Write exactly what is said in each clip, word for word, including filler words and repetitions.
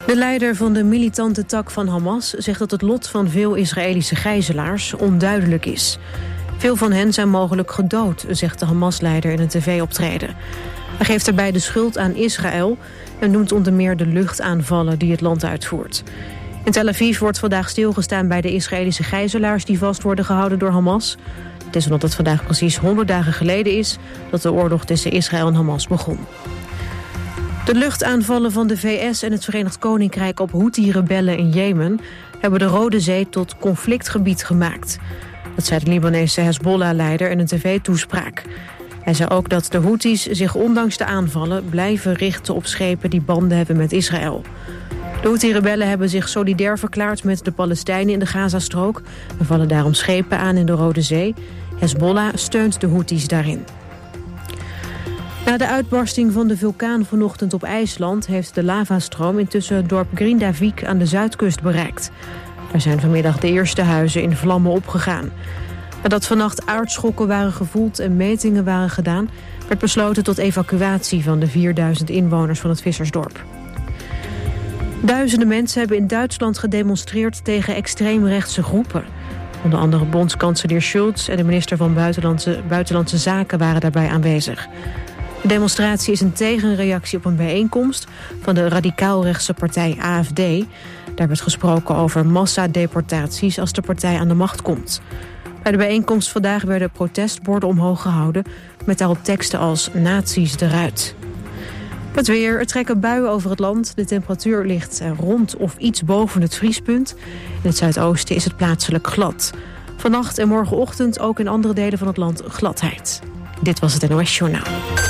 De leider van de militante tak van Hamas zegt dat het lot van veel Israëlische gijzelaars onduidelijk is. Veel van hen zijn mogelijk gedood, zegt de Hamas-leider in een tv-optreden. Hij geeft daarbij de schuld aan Israël en noemt onder meer de luchtaanvallen die het land uitvoert. In Tel Aviv wordt vandaag stilgestaan bij de Israëlische gijzelaars die vast worden gehouden door Hamas. Het is omdat het vandaag precies honderd dagen geleden is dat de oorlog tussen Israël en Hamas begon. De luchtaanvallen van de V S en het Verenigd Koninkrijk op Houthi-rebellen in Jemen hebben de Rode Zee tot conflictgebied gemaakt. Dat zei de Libanese Hezbollah-leider in een tv-toespraak. Hij zei ook dat de Houthis zich ondanks de aanvallen blijven richten op schepen die banden hebben met Israël. De Houthi-rebellen hebben zich solidair verklaard met de Palestijnen in de Gazastrook en vallen daarom schepen aan in de Rode Zee. Hezbollah steunt de Houthis daarin. Na de uitbarsting van de vulkaan vanochtend op IJsland heeft de lavastroom intussen het dorp Grindavik aan de zuidkust bereikt. Er zijn vanmiddag de eerste huizen in vlammen opgegaan. Nadat vannacht aardschokken waren gevoeld en metingen waren gedaan, werd besloten tot evacuatie van de vierduizend inwoners van het vissersdorp. Duizenden mensen hebben in Duitsland gedemonstreerd tegen extreemrechtse groepen. Onder andere bondskanselier Scholz en de minister van Buitenlandse, Buitenlandse Zaken waren daarbij aanwezig. De demonstratie is een tegenreactie op een bijeenkomst van de radicaalrechtse partij A F D. Daar werd gesproken over massadeportaties als de partij aan de macht komt. Bij de bijeenkomst vandaag werden protestborden omhoog gehouden met daarop teksten als nazi's eruit. Het weer, er trekken buien over het land. De temperatuur ligt rond of iets boven het vriespunt. In het zuidoosten is het plaatselijk glad. Vannacht en morgenochtend ook in andere delen van het land gladheid. Dit was het N O S Journaal.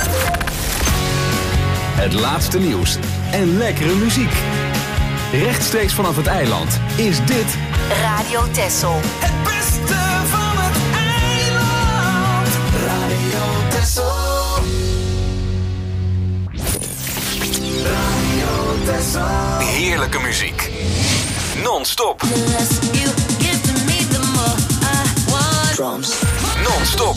Het laatste nieuws en lekkere muziek. Rechtstreeks vanaf het eiland is dit Radio Texel. Het beste van het eiland. Radio Texel. Radio Texel. heerlijke muziek. Non-stop. Drums. Non-stop.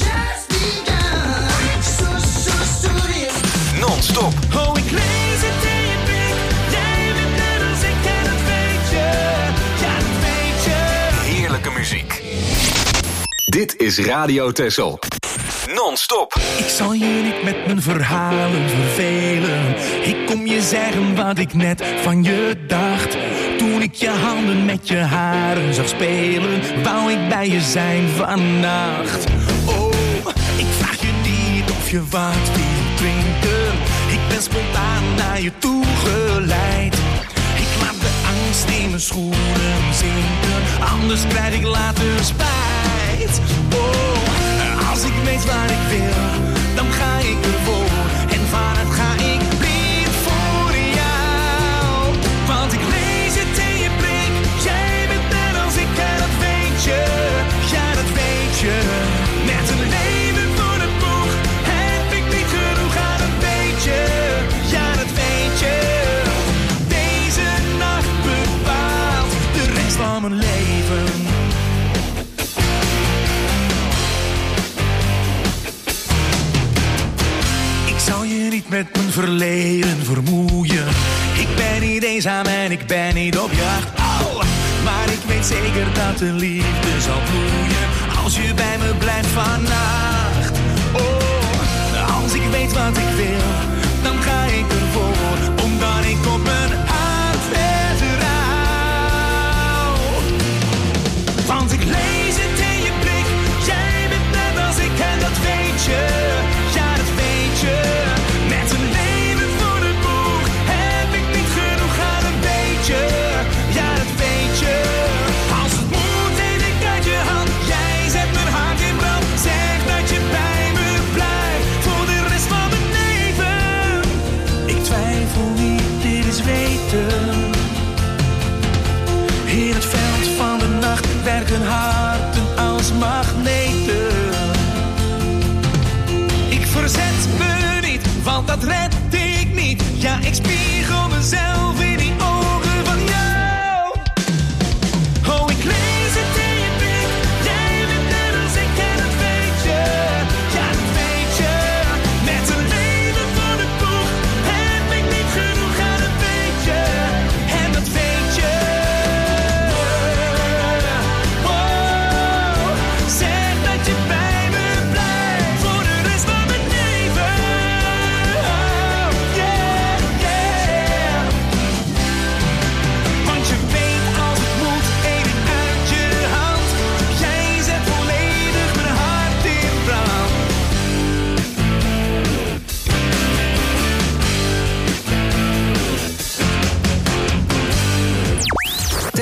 Non-stop. Oh, ik lees het in je blik. Jij bent net als ik en dat weet je. Ja, dat weet je. Heerlijke muziek. Dit is Radio Texel. Non-stop. Ik zal je niet met mijn verhalen vervelen. Ik kom je zeggen wat ik net van je dacht. Toen ik je handen met je haren zag spelen, wou ik bij je zijn vannacht. Oh, ik vraag je niet of je wat wil drinken. Ik ben spontaan naar je toe geleid. Ik laat de angst in mijn schoenen zinken, anders krijg ik later spijt. Oh, als ik weet waar ik wil, dan ga ik ervoor. En vanuit ga ik blind voor jou. Want ik lees het in je blik. Jij bent net als ik en dat weet je. Ja, dat weet je. Met een leven voor de boeg heb ik niet genoeg aan een beetje. Ja, dat weet je. Deze nacht bepaalt de rest van mijn leven. Zal je niet met mijn verleden vermoeien. Ik ben niet eenzaam en ik ben niet op jacht. Oh, maar ik weet zeker dat de liefde zal bloeien als je bij me blijft vannacht. Oh, als ik weet wat ik wil, dan ga ik ervoor, omdat ik op mijn hart vertrouw. Want ik lees het in je blik. Jij bent net als ik en dat weet je. Ja, dat weet je. Met een leven voor de boeg heb ik niet genoeg aan een beetje. Ja, dat weet je. Als het moet, neem ik uit je hand. Jij zet mijn hart in brand. Zeg dat je bij me blijft voor de rest van mijn leven. Ik twijfel niet, dit is weten. In het veld van de nacht werken harten als magneten. Ik verzet me niet, want dat red ik niet. Ja, ik spiegel mezelf in die ogen van jou. Oh, ik lees het in je blik. Jij bent net als ik en dat weet je. Ja, dat weet je. Met een leven voor de boeg heb ik niet genoeg aan een beetje. En dat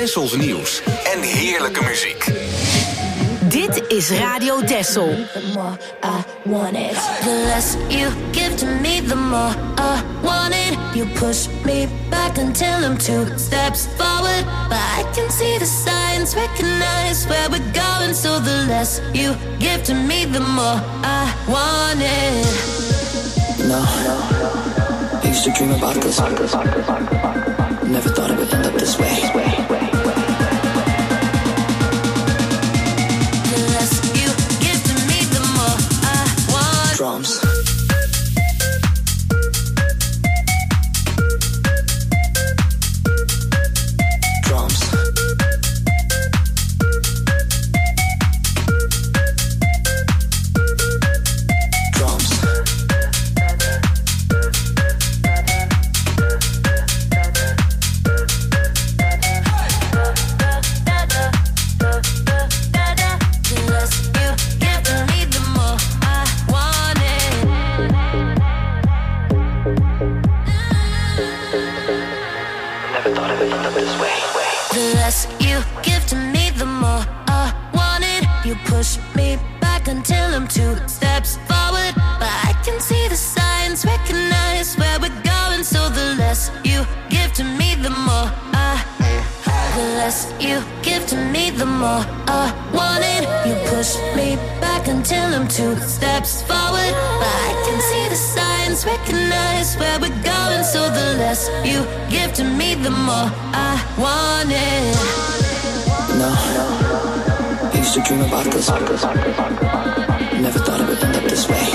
Tessels nieuws en heerlijke muziek. Dit is Radio Tessel. The more I want it, the less you give to me, the more I want it. You push me back until I'm two steps forward, but I can see the signs, recognize where we're going. So the less you give to me, the more I want it. No, I used to dream about this. Never thought it would end up this way. Drums. Drums. Drums. Push me back until I'm two steps forward, but I can see the signs, recognize where we're going. So the less you give to me, the more I, the less you give to me, the more I want it. You push me back until I'm two steps forward, but I can see the signs, recognize where we're going. So the less you give to me, the more I want it. No, I used to dream about this. Never thought it would end up this way.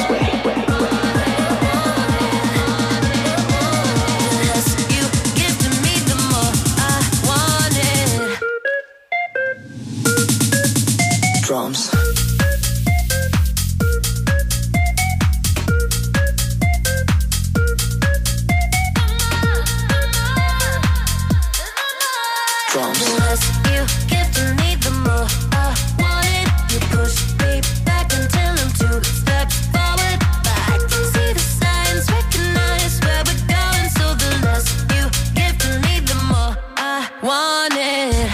The less you give to me, the more I want it. Drums. Drums. The less you give to me, the more I want it. You push me back until I'm two steps forward, but I can see the signs, recognize where we're going. So the less you give to me, the more I want it.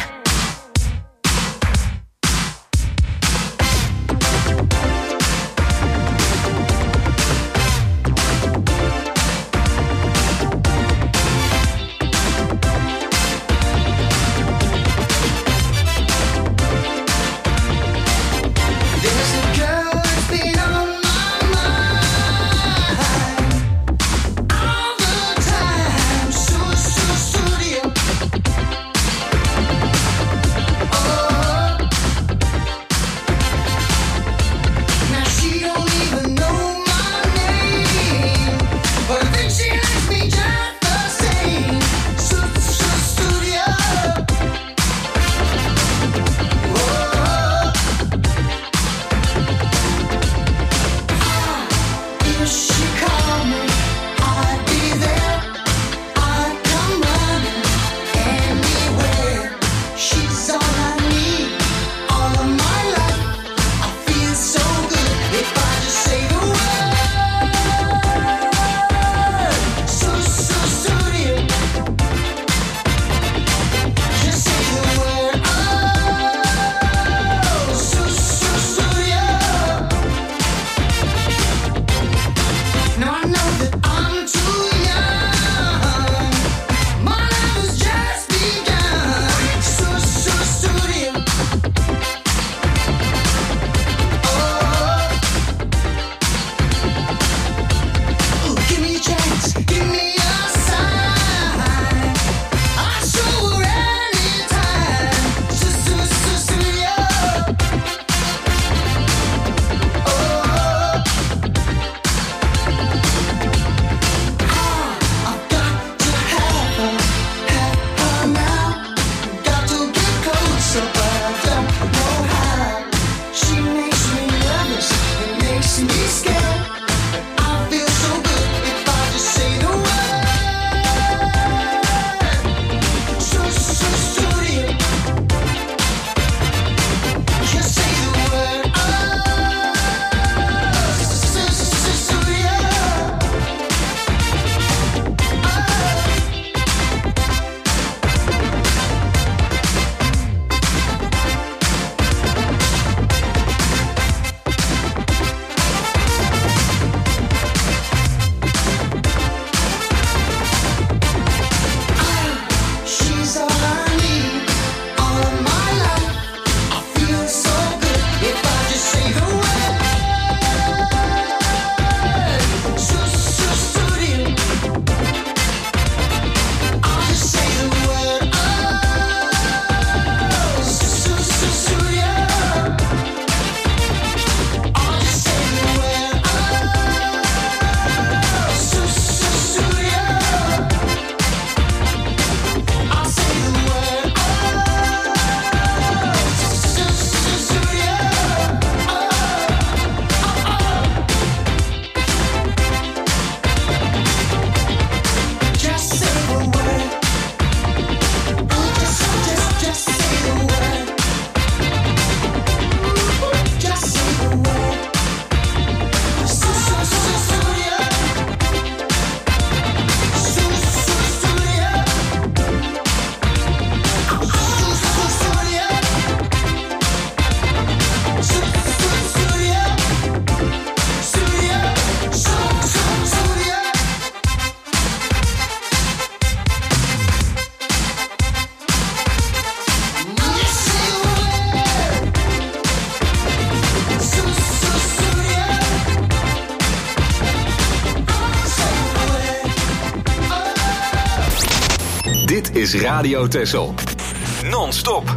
is Radio Texel. Non-stop.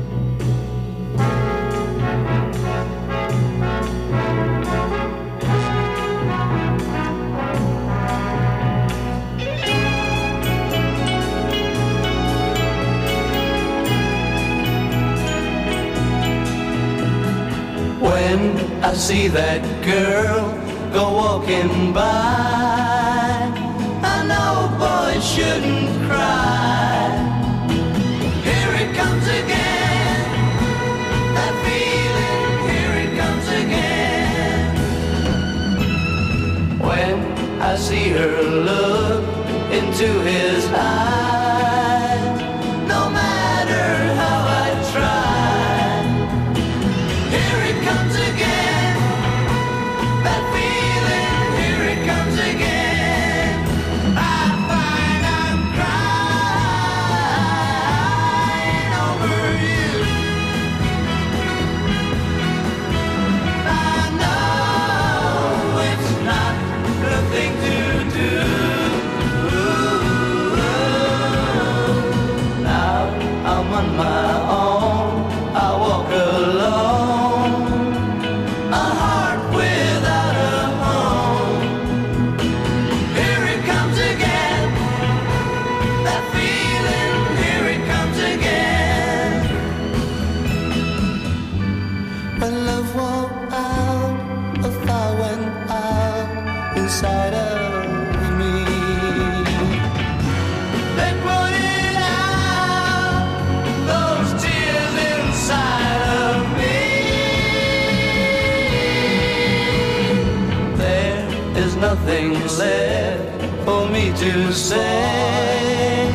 When I see that girl go walking by, I know boys shouldn't cry. Here it comes again, that feeling, here it comes again. When I see her look into his eyes, no matter how I try, here it comes again, that feeling, here it comes again. I find I'm crying over you. I know it's not the thing to do. Now I'm on my own, I walk alone, a heart without a home. Here it comes again, that feeling, here it comes again. When love went out, a fire went out inside of me. They put it out, those tears inside of me. There is nothing left for me to say.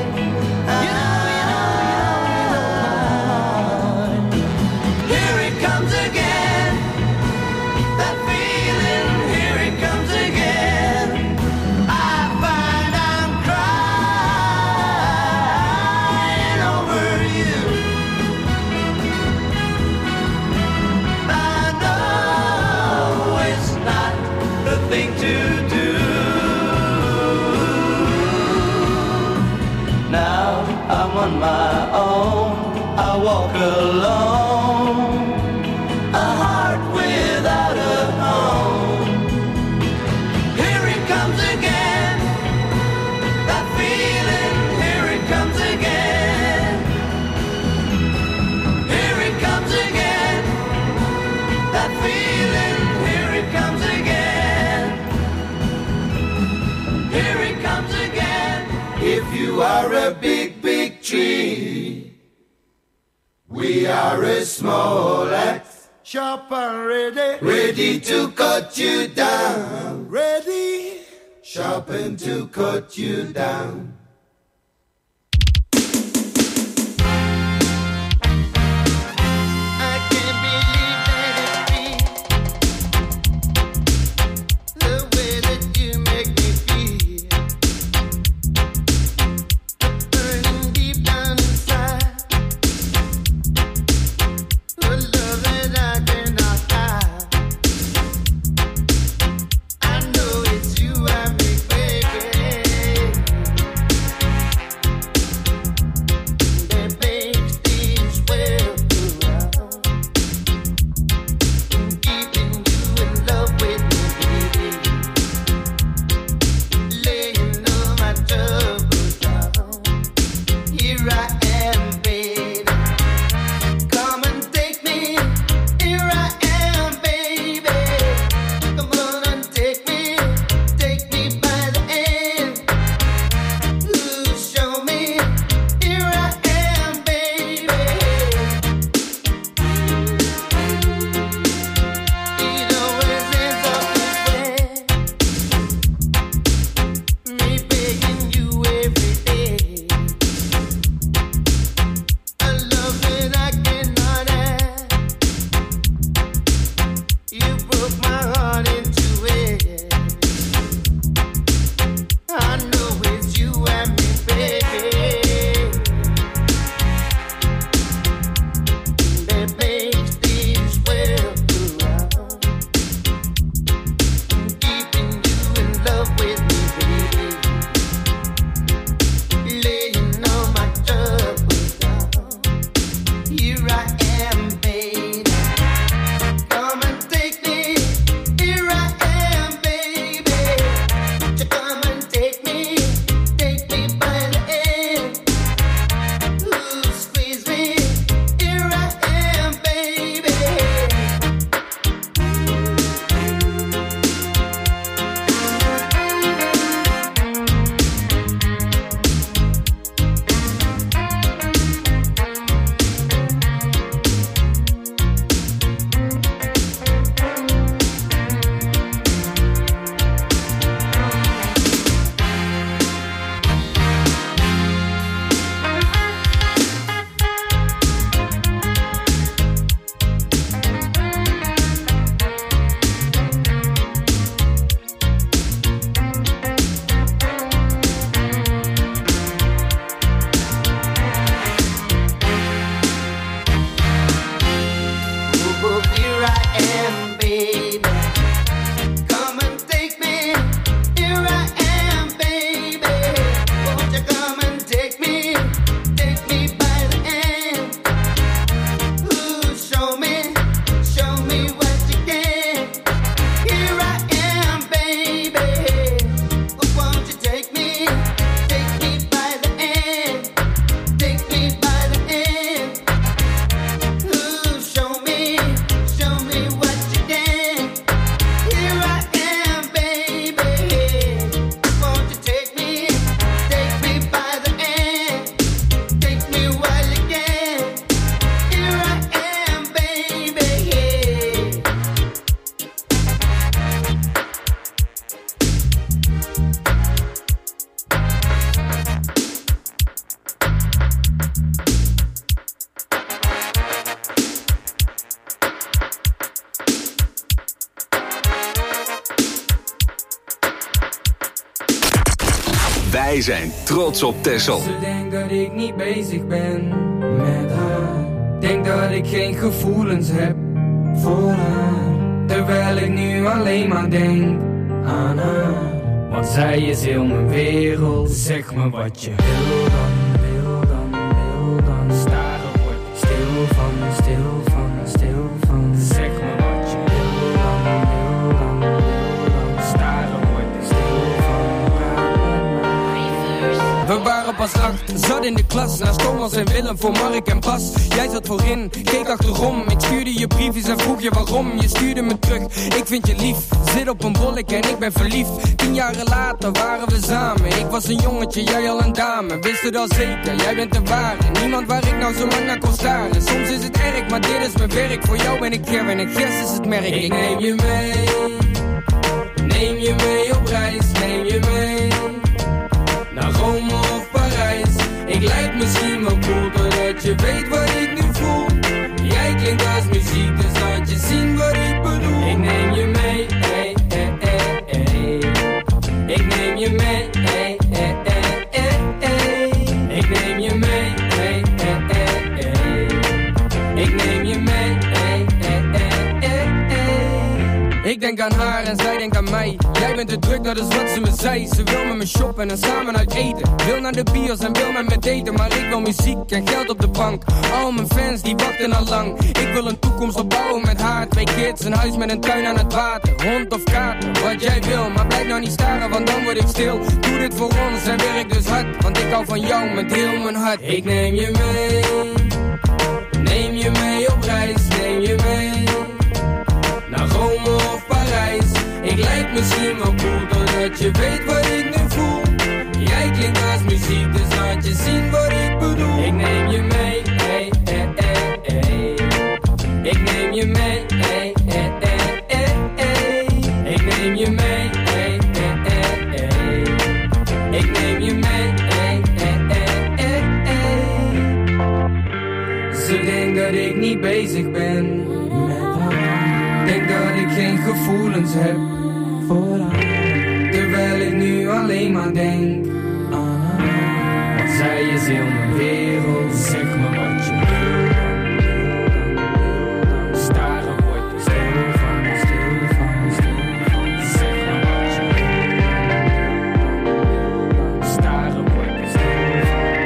Here it comes again, that feeling, here it comes again. I find I'm crying over you. I know it's not the thing to do. Now I'm on my own, I walk alone, a heart without a home. Here it comes again, that feeling, here it comes again. Here it comes again, that feeling, here it comes again. Here it comes again. If you are a big, big tree, we are a small axe, sharp and ready, ready to cut you down, ready, sharpened to cut you down. I can't believe that it's me, the way that you make me feel, burning deep down inside, the love that I cannot hide. I know it's you I'm regretting. Wij zijn trots op Texel. Ze denkt dat ik niet bezig ben met haar. Denk dat ik geen gevoelens heb voor haar. Terwijl ik nu alleen maar denk aan haar. Want zij is heel mijn wereld. Zeg me wat je wil dan, wil dan, wil dan. Staren wordt stil van, stil van, stil van. Zeg me wat je wil dan, wil dan, wil dan. Staren wordt stil van, praat met mij. We waren pas acht, zat in de klas. Naast Thomas en Willem voor Mark en Bas. Jij zat voorin, keek achterom. Ik stuurde je briefjes en vroeg je waarom. Je stuurde me terug, ik vind je lief. Zit op een bollek en ik ben verliefd. Tien jaren later waren we samen. Ik was een jongetje, jij al een dame. Wist het al zeker, jij bent de ware. Niemand waar ik nou zo lang naar kon staren. Soms is het erg, maar dit is mijn werk. Voor jou ben ik Kevin en Gers is het merk. Ik neem je mee, neem je mee op reis. Neem je mee naar Rome of Parijs. Ik lijk misschien wel cool, doordat je weet wat ik nu voel. Jij klinkt als muziek, dus laat je zien wat ik bedoel. Ik neem je mee, hey, hey, hey, hey. Ik neem je mee, hey, hey, hey, hey, hey. Ik neem je mee, hey, hey, hey, hey. Ik neem je mee, hey, hey, hey, hey, hey. Ik denk aan haar en zij denkt aan mij. Jij bent te druk, dat is wat ze me zei. Ze wil met me shoppen en samen uit eten. Wil naar de bios en wil met me daten. Maar ik wil muziek en geld op de bank. Al mijn fans die wachten al lang. Ik wil een toekomst opbouwen met haar. Twee kids, een huis met een tuin aan het water. Hond of kater, wat jij wil. Maar blijf nou niet staren, want dan word ik stil. Doe dit voor ons en werk dus hard. Want ik hou van jou met heel mijn hart. Ik neem je mee, neem je mee op reis. Neem je mee naar Rome of Parijs. Ik lijk misschien wel cool, doordat je weet wat ik nu voel. Jij klinkt als muziek, dus laat je zien wat ik bedoel. Ik neem je mee, hey, hey, hey, hey. Ik neem je mee, hey, hey, hey, hey, hey. Ik neem je mee, hey, hey, hey, hey. Ik neem je mee, hey, hey, hey, hey, hey. Ze denkt dat ik niet bezig ben met haar. Denk dat ik geen gevoelens heb voor haar. Terwijl ik nu alleen maar denk aan haar. Want zij is heel mijn wereld. Zeg me wat je wil dan, wil dan, wil dan. Staren wordt stil van, stil van, stil van. Zeg me wat je wil dan, wil dan. Staren wordt stil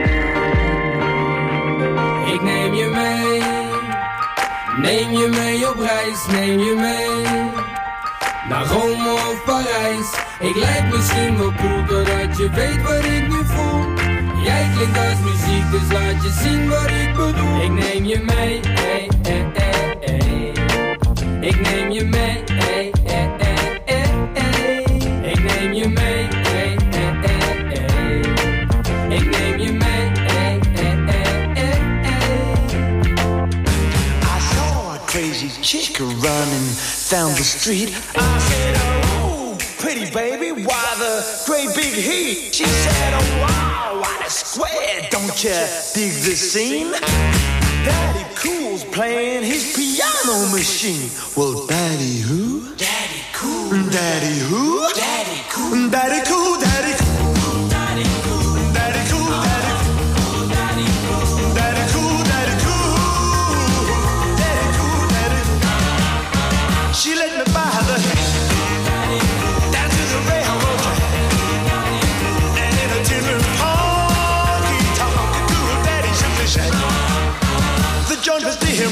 van. Ik neem je mee, neem je mee op reis. Neem je mee naar Rome of Parijs. Ik lijk misschien wel cool, doordat je weet wat ik nu voel. Jij klinkt als muziek, dus laat je zien wat ik bedoel. Ik neem je mee, hey, hey, hey, hey. Ik neem je mee, hey, hey, hey, hey, hey. Ik neem je mee, hey, hey, hey, hey. Ik neem je mee, hey, hey, hey, hey, hey. I saw a crazy chick running down the street. I said, oh, pretty baby, why the great big heat? She said, oh wow, what a square, don't you dig the scene? Daddy Cool's playing his piano machine. Well, Daddy who? Daddy Cool. Daddy who? Daddy Cool. Daddy Cool, Daddy Cool. Daddy Cool, Daddy Cool, Daddy Cool. Daddy Cool, Daddy Cool, Daddy Cool. Daddy Cool, Daddy Cool. She let me buy the down to the railroad track. And in a tin honky tonk cool daddy simply said the joint was dim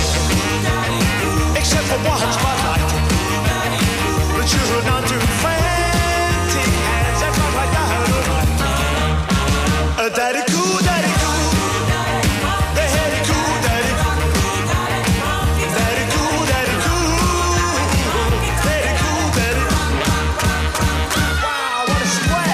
except for one spotlight. The children on two frantic hands that rock like dynamite. A daddy cool, daddy cool. The heady cool, daddy cool. Daddy cool, daddy cool. Daddy cool, daddy cool. Wow, what a square.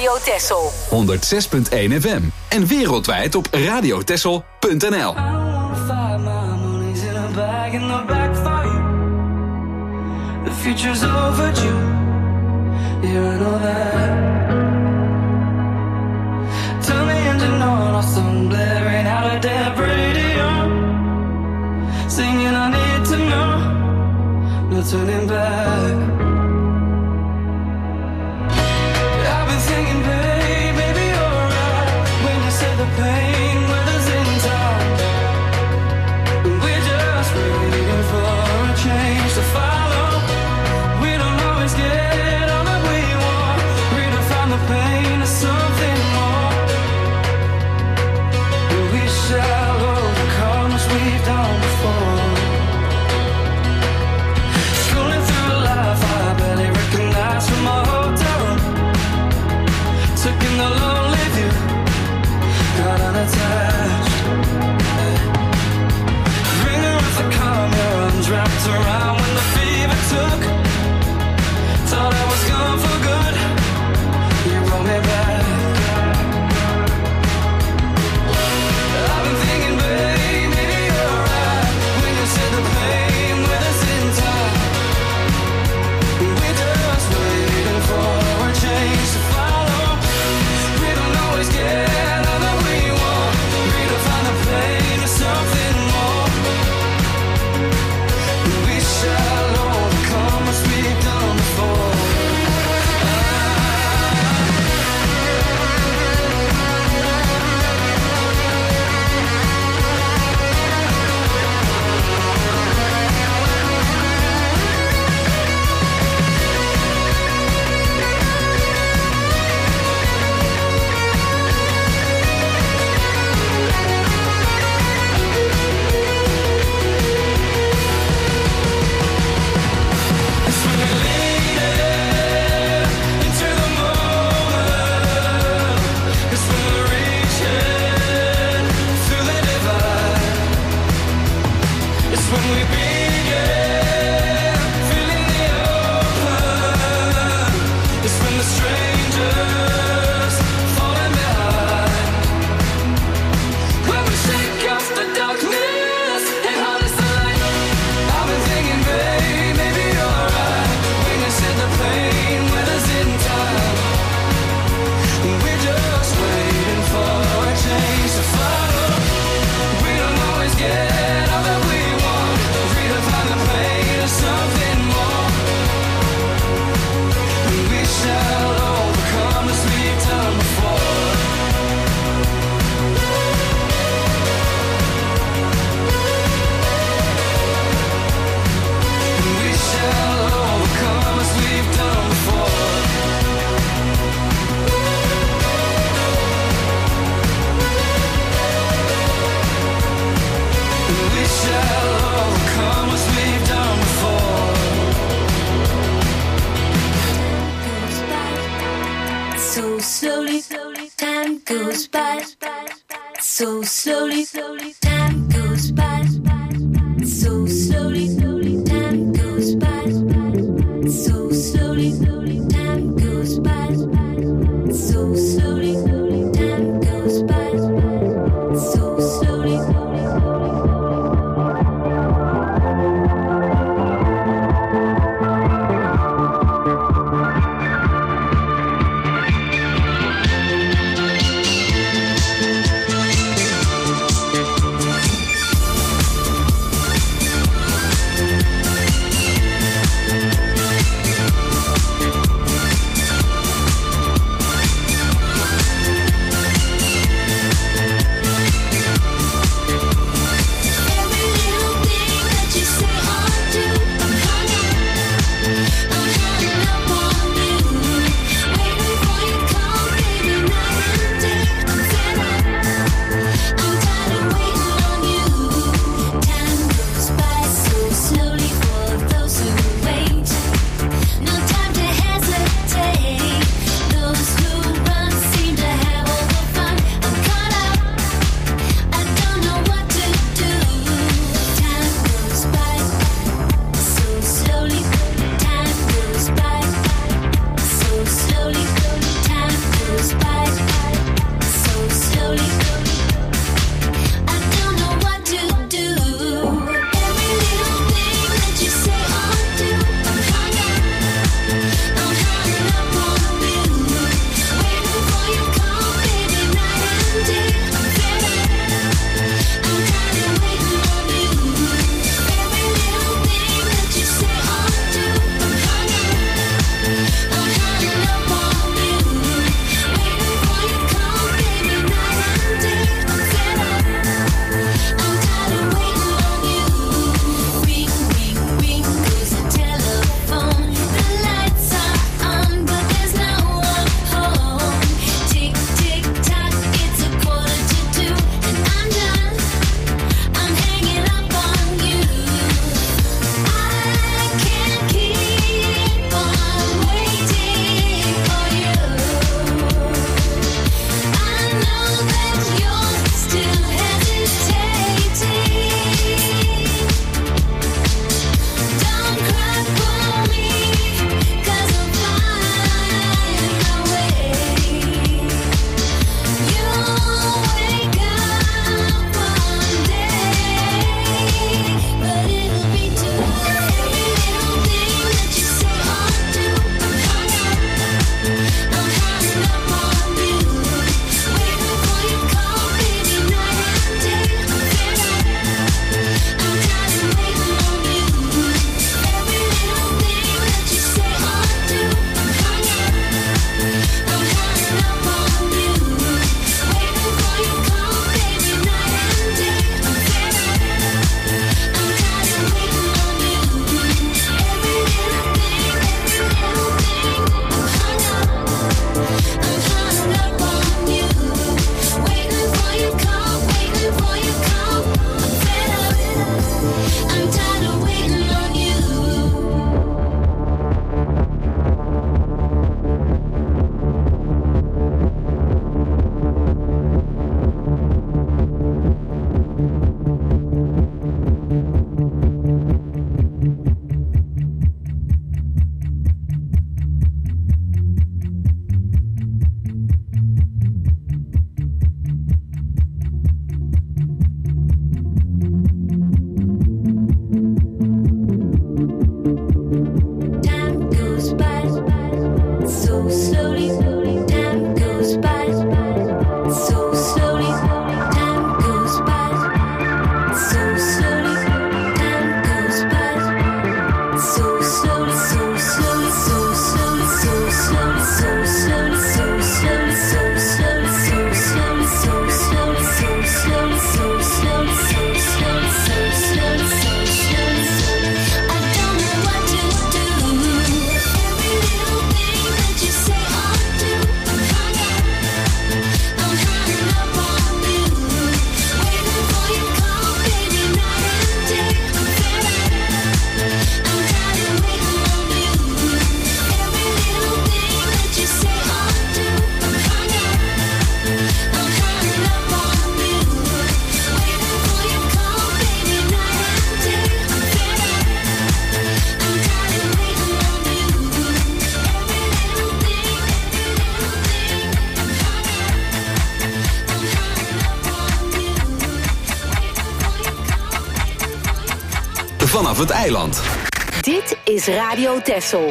Radio Texel. honderdzes punt één F M. En wereldwijd op radiotexel punt n l. The future's overdue. Yeah, I know that. Turn the engine on, or some blaring out of damn radio. Singing, I need to know. No turning back. I've been thinking, babe, maybe you're right when you said the pain weather's in time. We're just waiting for a change to follow. We don't always get all that we want. Redefine the pain as something more. We shall overcome as we've done before. Scrolling through life, I barely recognize from my hotel room. Took in the lonely view, got unattached. Ringer with the calm, your arms wrapped around when the fever took. Thought I was gone for good, you brought me back. I've been thinking, babe, maybe you're right when you said the pain with us in time. We're just waiting for a change to follow. We don't always get all that we want. Redefine the pain as something more. We shall overcome as we've done before. It's when we lean into the moment. It's when we're reaching through the divide. It's when we begin feeling the open. It's when the strangers falling behind. When we shake off the darkness and harness the light. I've been thinking, babe, maybe you're right when you said the pain weather's in time. We're just waiting for a change to follow. We don't always get all that we want. Redefine the pain as something more. We shall overcome as we've done before. We shall overcome as we've done before. We shall overcome as we've done before. So slowly, time goes by. So slowly, time goes by. So slowly, time goes by. So slowly, time goes by. So slowly, time goes by. So slowly. vanaf het eiland. Dit is Radio Texel.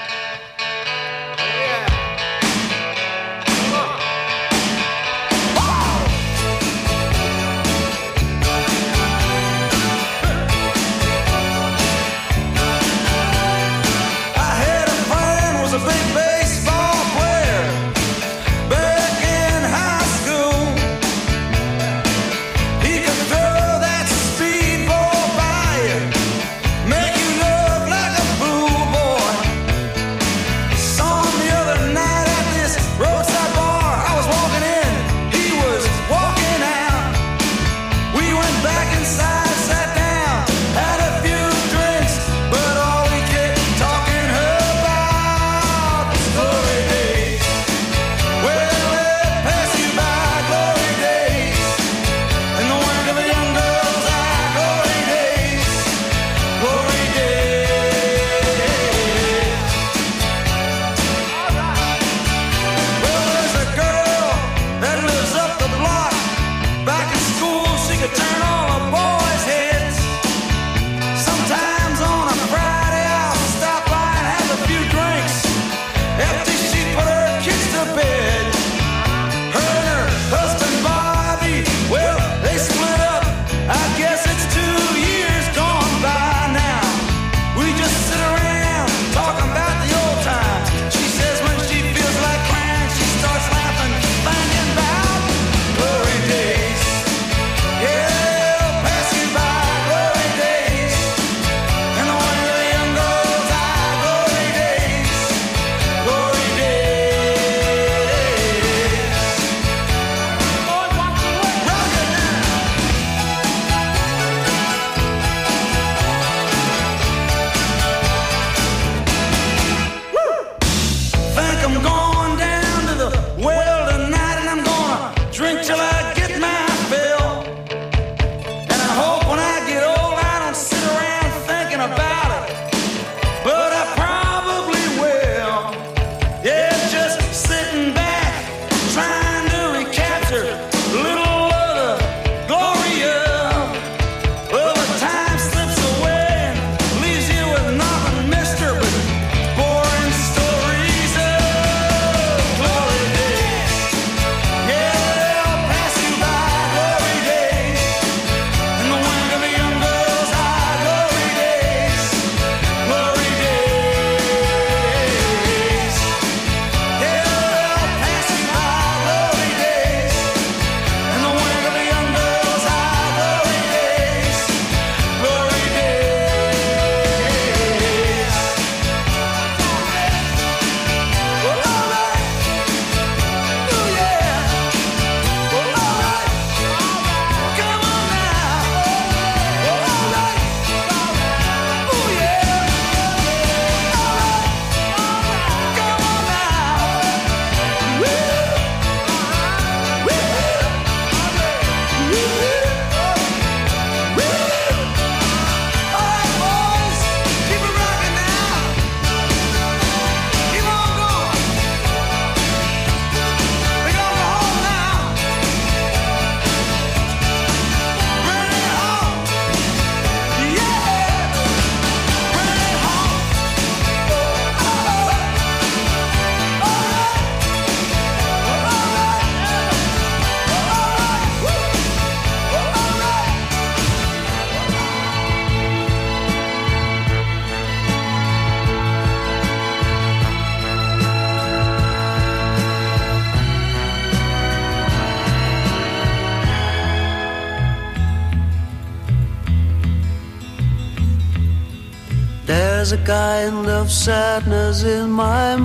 There's a kind of sadness in my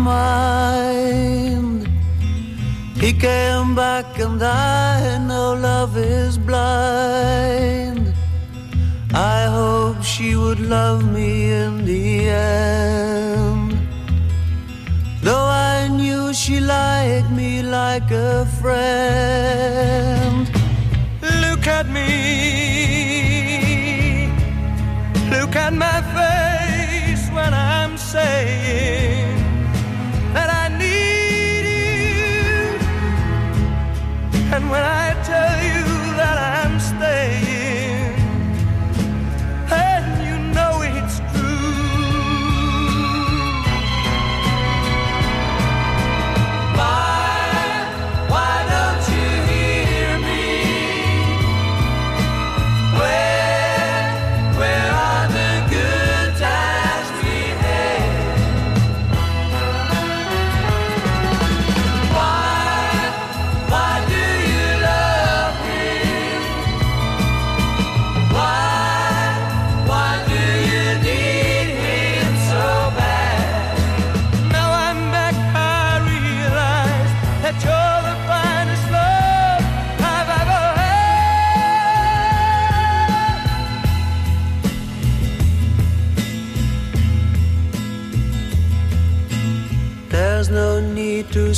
mind. He came back and I know love is blind. I hope she would love me in the end. Though I knew she liked me like a friend. Look at me, look at my face when I'm saying that I need you, and when I tell you that I'm staying, and you know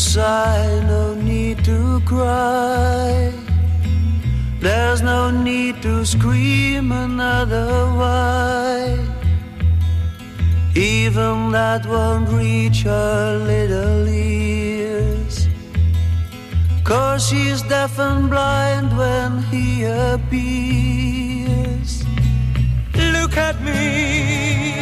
sigh, no need to cry. There's no need to scream another why. Even that won't reach her little ears, 'cause she's deaf and blind when he appears. Look at me,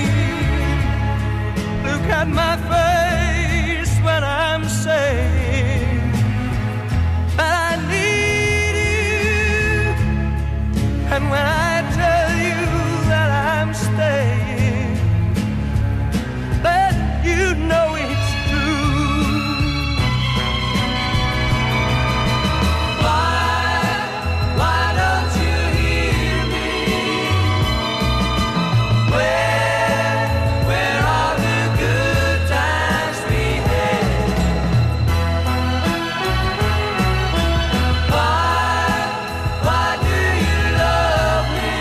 look at my face when I'm saying that I need you, and when I tell you that I'm staying, then you know it's true. Why, why don't you hear me? Where, where are the good times we had? Why, why do you love me?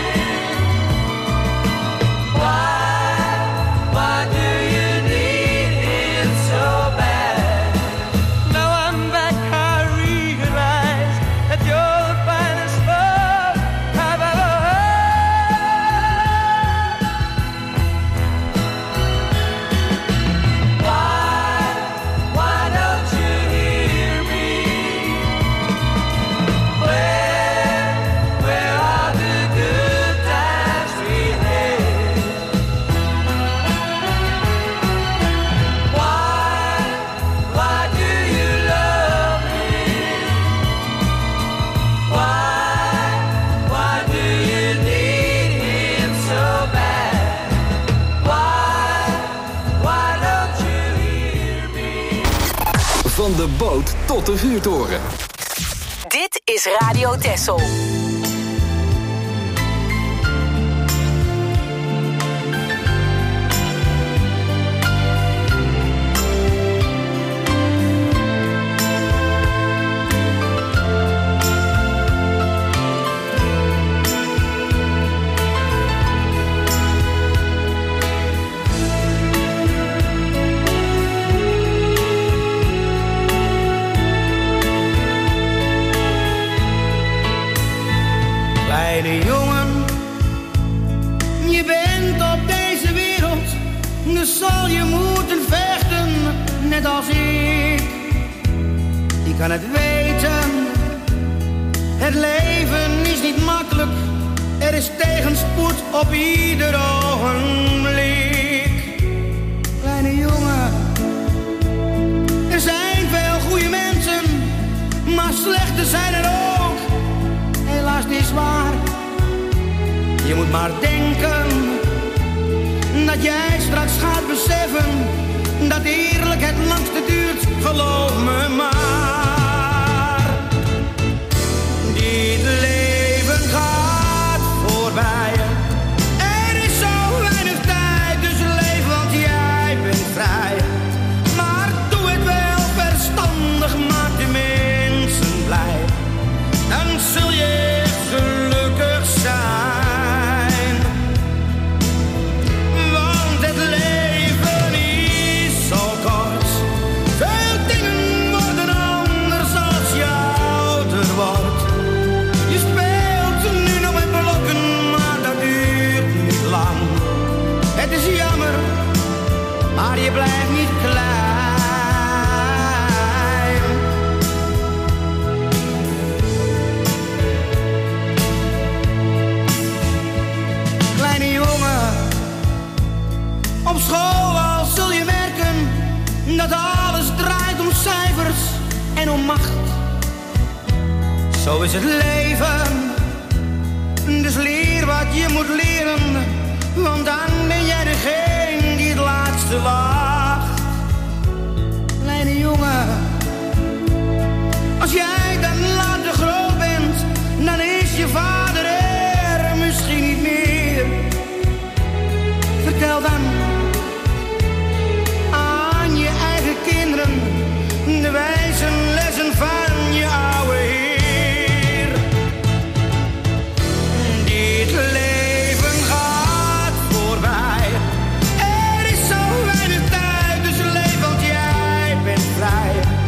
Why, why do you need it so bad? Now I'm back, I realize that you're the finest love I've ever heard. Why, why don't you hear me? Where, where are the good times we had? Why, why do you love me? Why, why do you need him so bad? Why, why don't you hear me? Van de boot tot de vuurtoren. Dit is Radio Texel. Kleine jongen, je bent op deze wereld, dus zal je moeten vechten, net als ik. Je kan het weten, het leven is niet makkelijk, er is tegenspoed op ieder ogenblik. Kleine jongen, er zijn veel goede mensen, maar slechte zijn er ook. Helaas niet zwaar. Je moet maar denken dat jij straks gaat beseffen dat eerlijk het langste duurt, geloof me maar. Dit leven gaat voorbij. Er is zo weinig tijd, dus leef, want jij bent vrij. Maar doe het wel verstandig, maak de mensen blij. Dan zul je gelukkig zijn. Want het leven is zo kort. Veel dingen worden anders als je ouder wordt. Je speelt nu nog met blokken, maar dat duurt niet lang. Het is jammer, maar je blijft niet klein. Op school al zul je merken dat alles draait om cijfers en om macht. Zo is het leven, dus leer wat je moet leren, want dan ben jij degene die het laatste lacht. Kleine jongen, als jij dan later groot bent, dan is je vader er misschien niet meer. Vertel dan aan je eigen kinderen de wijze lessen van je oude heer. Dit leven gaat voorbij. Er is zo weinig tijd, dus leef, want jij bent vrij.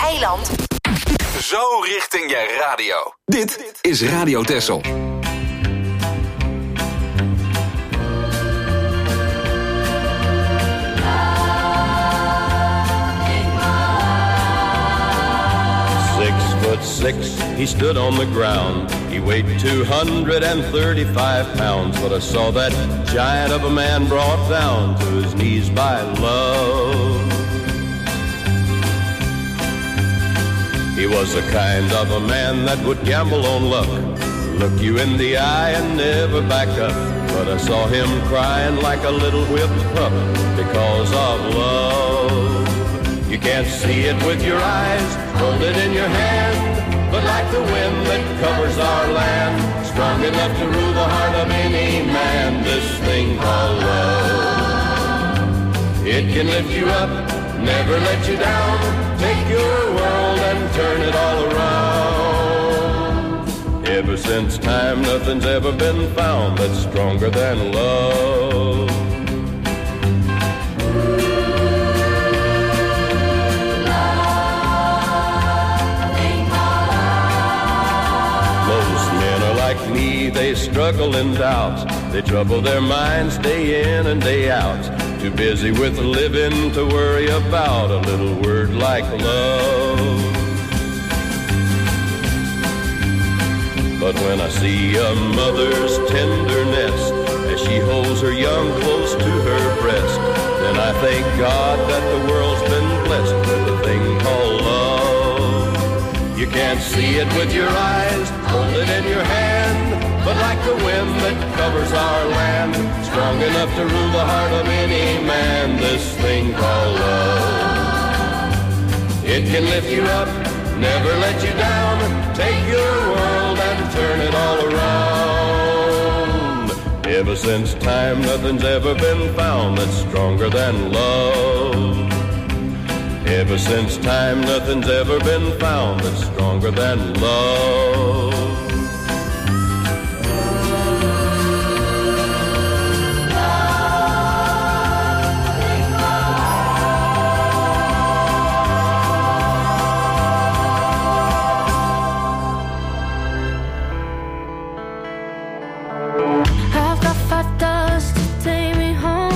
eiland. Zo richting je radio. Dit is Radio Texel. Six, he stood on the ground. He weighed two hundred thirty-five pounds, but I saw that giant of a man brought down to his knees by love. He was the kind of a man that would gamble on luck, look you in the eye and never back up. But I saw him crying like a little whipped pup because of love. You can't see it with your eyes, hold it in your hand, but like the wind that covers our land, strong enough to rule the heart of any man, this thing called love. It can lift you up, never let you down, take your world and turn it all around. Ever since time, nothing's ever been found that's stronger than love. Me, they struggle and doubt. They trouble their minds day in and day out. Too busy with living to worry about a little word like love. But when I see a mother's tenderness as she holds her young close to her breast, then I thank God that the world's been blessed with a thing called love. You can't see it with your eyes, hold it in your hand, but like the wind that covers our land, strong enough to rule the heart of any man, this thing called love. It can lift you up, never let you down, take your world and turn it all around. Ever since time, nothing's ever been found that's stronger than love. Ever since time, nothing's ever been found that's stronger than love. I've got five dollars to take me home,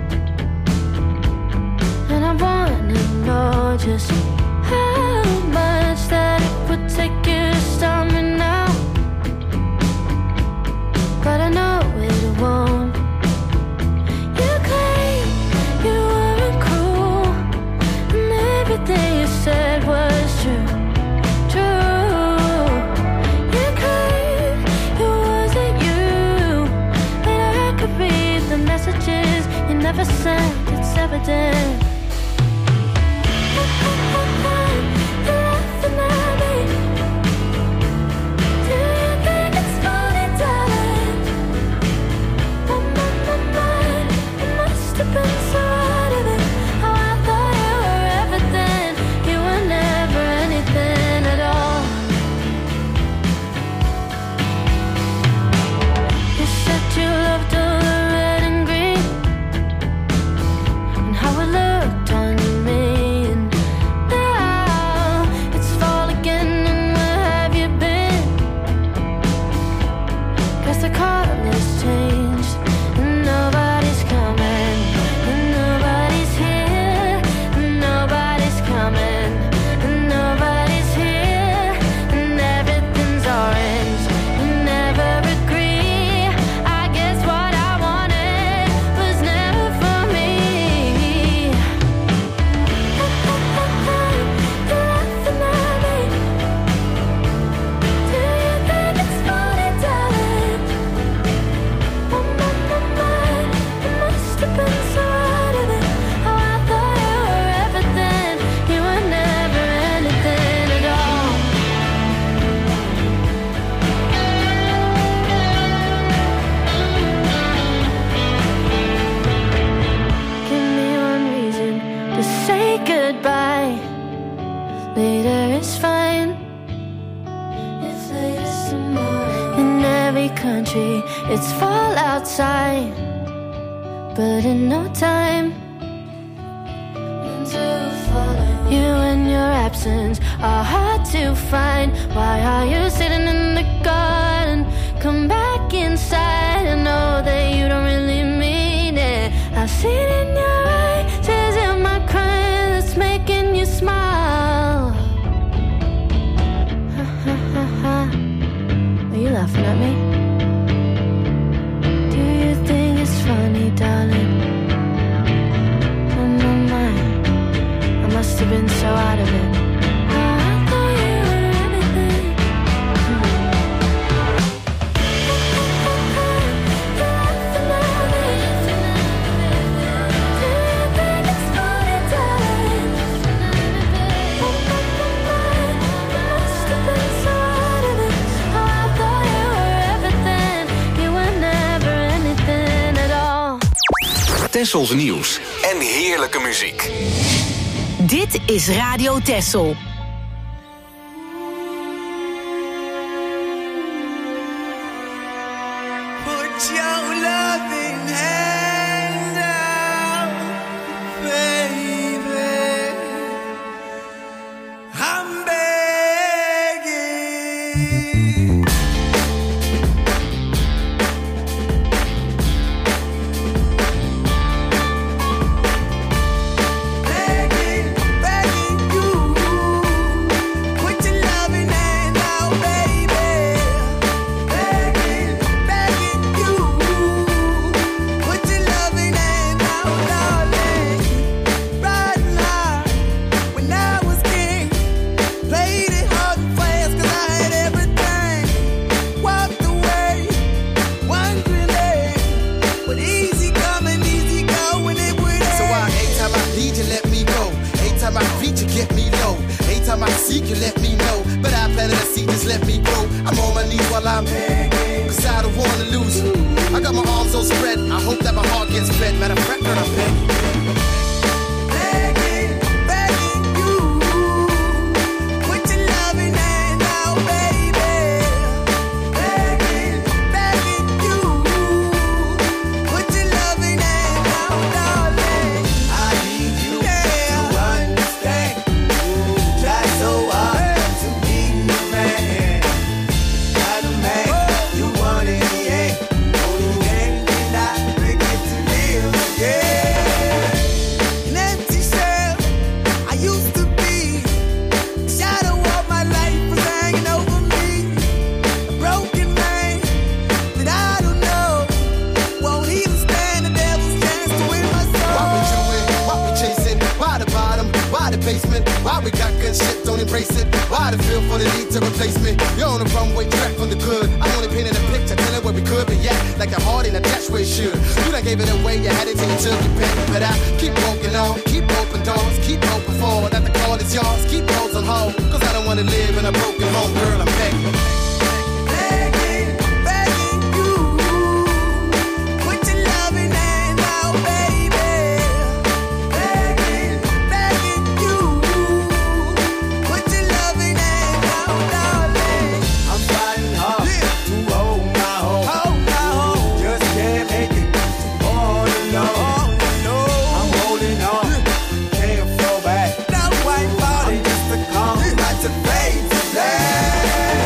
and I wanna know just how much that it would take you to stop me now. But I know it won't. You claim you weren't cruel, and everything you said was true, true. You claim it wasn't you, but I could read the messages you never sent. It's evident. Country, it's fall outside, but in no time you and your absence lessons are hard to find. Why are you sitting in the garden? Come back inside. I know that you don't really mean it. I see it in your eyes. Is it my crying that's making you smile? Ha ha ha ha. Are you laughing at me? Do you think it's funny, darling? Oh my mind, I must have been so out of it. Tessels nieuws en heerlijke muziek. Dit is Radio Tessel. Put your loving hand out, baby. I'm begging. Begging, begging you. Put your loving hand out, baby. Begging, begging you. Put your loving hand out, darling. Right now, when I was king, played it hard and fast 'cause I had everything. Walked away, wondering, but easy come and easy go when it would end. So I, every time I need you, let me go. Every time I feed you, get me low. Every time I seek you, let me know. But I planted a seed, just let me grow. I'm on my knees while I'm begging, 'cause I don't wanna lose you. I got my arms all spread. I hope that my heart gets fed. Matter of fact, girl, I'm begging. Begging, begging you. Put your loving hand out, baby. Begging, begging you. Put your loving hand out, darling. I need you to understand. Try so hard to be the man. Not a man you want in the end. Only then can I begin to live again. An empty shell I used to be. The shadow of my life was hanging over me. A broken man that I don't know won't even stand the devil's chance to win my soul. Why we doing? Why we chasing? Why the bottom? Why the basement? Why we got good shit, don't embrace it? Why the feel for the need to replace me? You're on the runway track from the good. I only painted a picture, telling where we could be at. Like a heart in a dash where it should. You done gave it away, you had it till you took it back. But I keep walking on, keep open doors, keep open forward. That the call is yours, keep those on hold. 'Cause I don't wanna live in a broken home, girl, I'm begging. Begging, begging you. Put your loving hand out, baby. Begging, begging you. Put your loving hand out, darling. I'm fighting hard to hold my home. Hold my home. Just can't make it all alone. I'm holding on, can't fall back. No white body, just a calm. About to fade to black.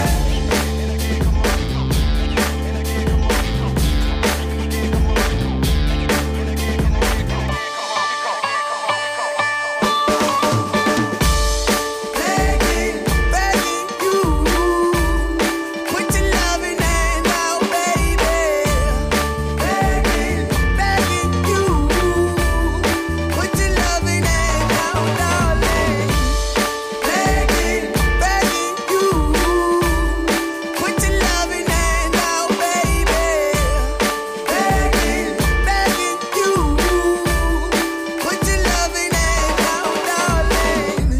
Begging, begging you. Put your loving hand out, baby. Begging, begging you. Put your loving hand out, darling. Begging, begging you. Put your loving hand out, baby. Begging, begging you. Put your loving hand out, darling.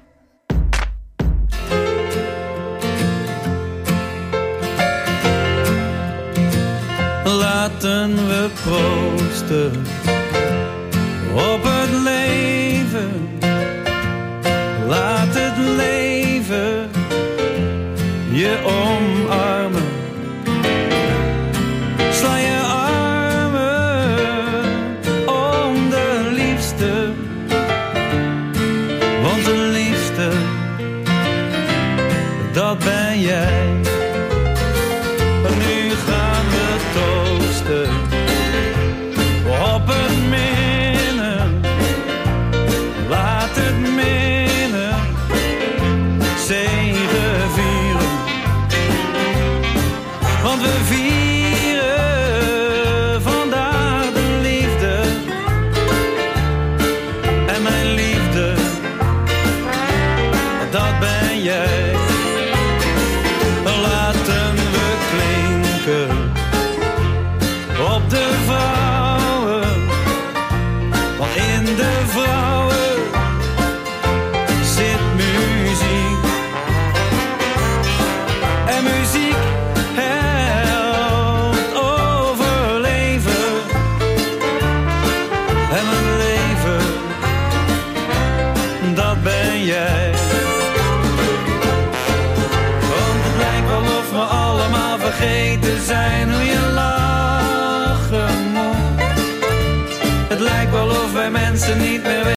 Laten we proosten op het leven. Laat het leven je omarmen. Sla je armen om de liefste. Want de liefste dat ben jij. Nu gaan we toosten op het minnen. Laat het minnen zegevieren. Want we vieren vandaag de liefde. En mijn liefde, dat ben jij. Laten we klinken op de vrouwen, want in de vrouwen zit muziek. En muziek helpt overleven. En mijn leven, dat ben jij. We allemaal vergeten zijn hoe je lachen moet. Het lijkt wel of wij mensen niet meer weten.